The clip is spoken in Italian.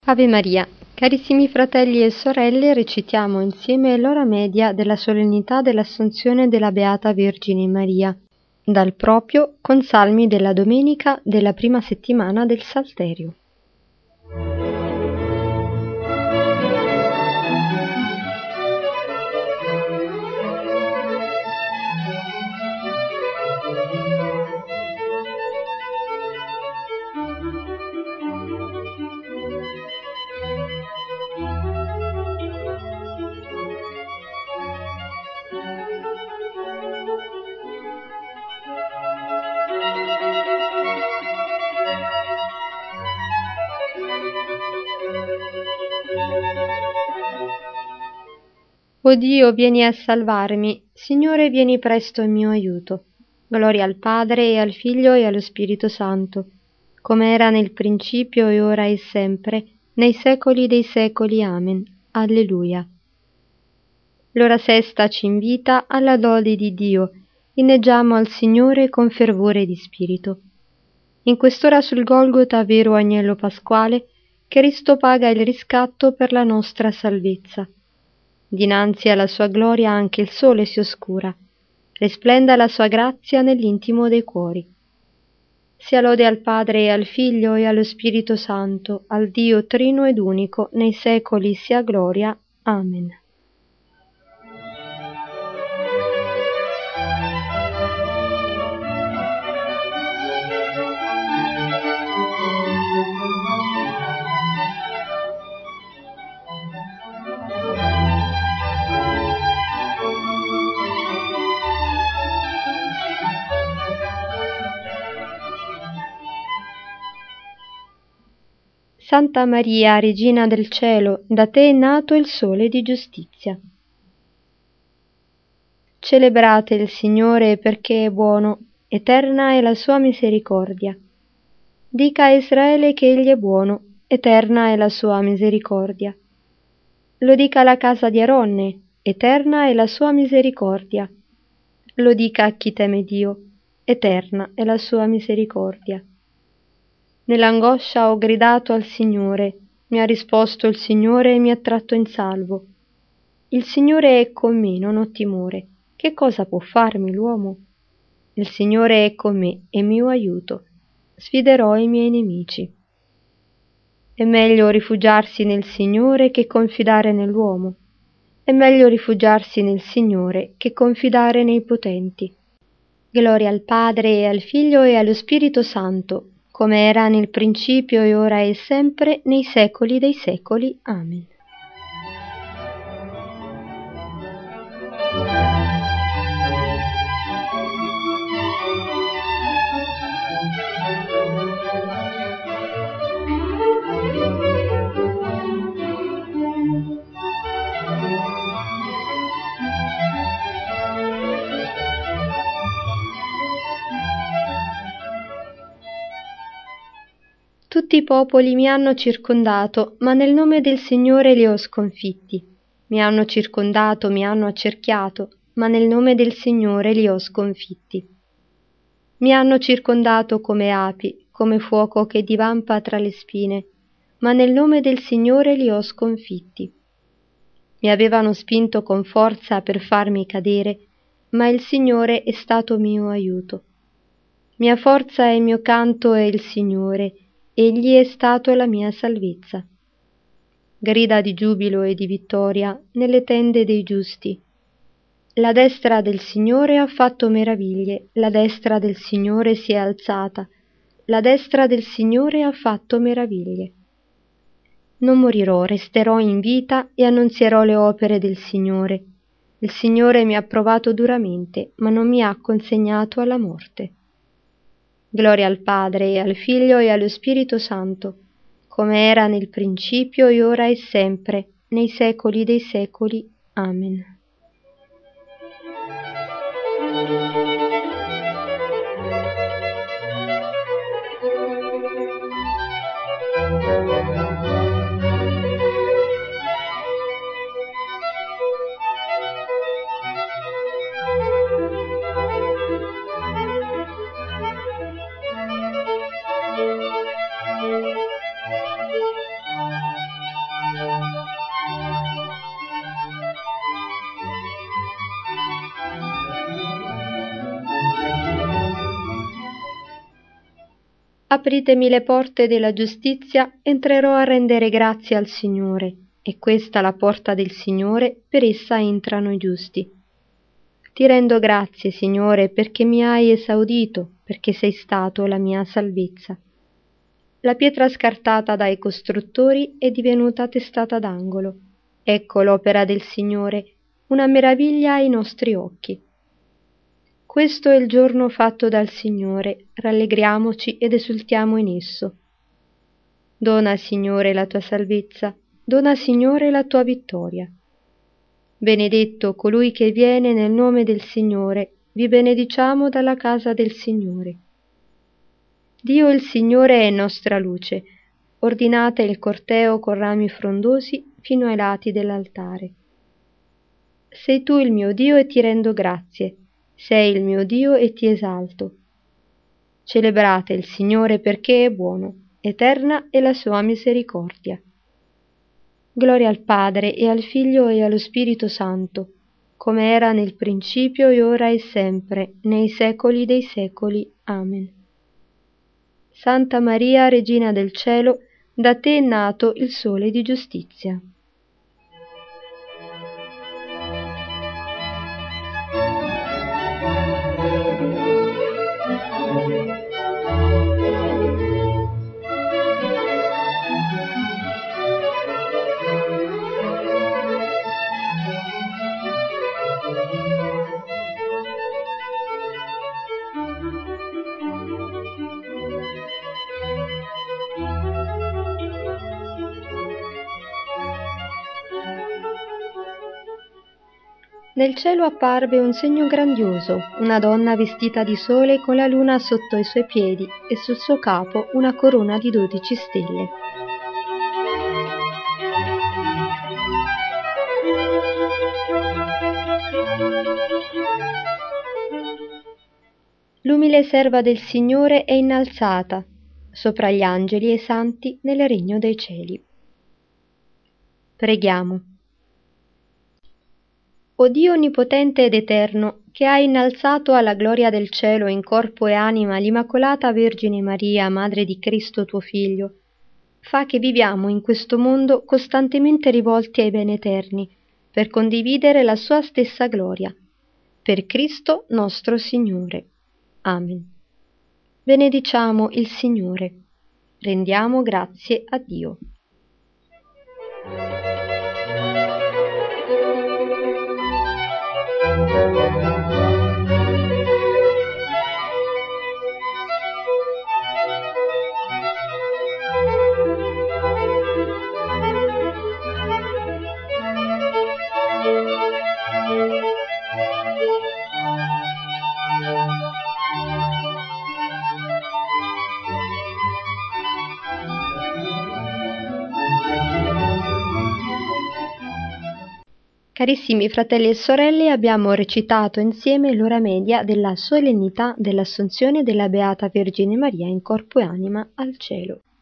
Ave Maria, carissimi fratelli e sorelle, recitiamo insieme l'ora media della solennità dell'Assunzione della Beata Vergine Maria, dal proprio con salmi della domenica della prima settimana del Salterio. O Dio, vieni a salvarmi. Signore, vieni presto in mio aiuto. Gloria al Padre e al Figlio e allo Spirito Santo, come era nel principio e ora e sempre, nei secoli dei secoli. Amen. Alleluia. L'ora sesta ci invita alla lode di Dio. Inneggiamo al Signore con fervore di spirito. In quest'ora sul Golgota, vero agnello pasquale, Cristo paga il riscatto per la nostra salvezza. Dinanzi alla sua gloria anche il sole si oscura, risplenda la sua grazia nell'intimo dei cuori. Sia lode al Padre e al Figlio e allo Spirito Santo, al Dio trino ed unico, nei secoli sia gloria. Amen. Santa Maria, Regina del Cielo, da te è nato il sole di giustizia. Celebrate il Signore perché è buono, eterna è la sua misericordia. Dica a Israele che egli è buono, eterna è la sua misericordia. Lo dica alla casa di Aronne, eterna è la sua misericordia. Lo dica a chi teme Dio, eterna è la sua misericordia. Nell'angoscia ho gridato al Signore, mi ha risposto il Signore e mi ha tratto in salvo. Il Signore è con me, non ho timore. Che cosa può farmi l'uomo? Il Signore è con me, è mio aiuto. Sfiderò i miei nemici. È meglio rifugiarsi nel Signore che confidare nell'uomo. È meglio rifugiarsi nel Signore che confidare nei potenti. Gloria al Padre e al Figlio e allo Spirito Santo, come era nel principio e ora e sempre, nei secoli dei secoli. Amen. Tutti i popoli mi hanno circondato, ma nel nome del Signore li ho sconfitti. Mi hanno circondato, mi hanno accerchiato, ma nel nome del Signore li ho sconfitti. Mi hanno circondato come api, come fuoco che divampa tra le spine, ma nel nome del Signore li ho sconfitti. Mi avevano spinto con forza per farmi cadere, ma il Signore è stato mio aiuto. Mia forza e mio canto è il Signore, Egli è stato la mia salvezza. Grida di giubilo e di vittoria nelle tende dei giusti. La destra del Signore ha fatto meraviglie, la destra del Signore si è alzata, la destra del Signore ha fatto meraviglie. Non morirò, resterò in vita e annunzierò le opere del Signore. Il Signore mi ha provato duramente, ma non mi ha consegnato alla morte. Gloria al Padre e al Figlio e allo Spirito Santo, come era nel principio e ora e sempre, nei secoli dei secoli. Amen. Apritemi le porte della giustizia, entrerò a rendere grazie al Signore. È questa la porta del Signore, per essa entrano i giusti. Ti rendo grazie, Signore, perché mi hai esaudito, perché sei stato la mia salvezza. La pietra scartata dai costruttori è divenuta testata d'angolo. Ecco l'opera del Signore, una meraviglia ai nostri occhi. Questo è il giorno fatto dal Signore, rallegriamoci ed esultiamo in esso. Dona, Signore, la tua salvezza, dona, Signore, la tua vittoria. Benedetto colui che viene nel nome del Signore, vi benediciamo dalla casa del Signore. Dio il Signore è nostra luce, ordinate il corteo con rami frondosi fino ai lati dell'altare. Sei tu il mio Dio e ti rendo grazie, sei il mio Dio e ti esalto. Celebrate il Signore perché è buono, eterna è la sua misericordia. Gloria al Padre e al Figlio e allo Spirito Santo, come era nel principio e ora e sempre, nei secoli dei secoli. Amen. Santa Maria, Regina del Cielo, da te è nato il Sole di giustizia. Nel cielo apparve un segno grandioso, una donna vestita di sole con la luna sotto i suoi piedi e sul suo capo una corona di 12 stelle. L'umile serva del Signore è innalzata sopra gli angeli e i santi nel regno dei cieli. Preghiamo. O Dio onnipotente ed eterno, che hai innalzato alla gloria del cielo in corpo e anima l'Immacolata Vergine Maria, Madre di Cristo tuo Figlio, fa che viviamo in questo mondo costantemente rivolti ai beni eterni, per condividere la sua stessa gloria. Per Cristo nostro Signore. Amen. Benediciamo il Signore. Rendiamo grazie a Dio. Carissimi fratelli e sorelle, abbiamo recitato insieme l'ora media della solennità dell'Assunzione della Beata Vergine Maria in corpo e anima al cielo.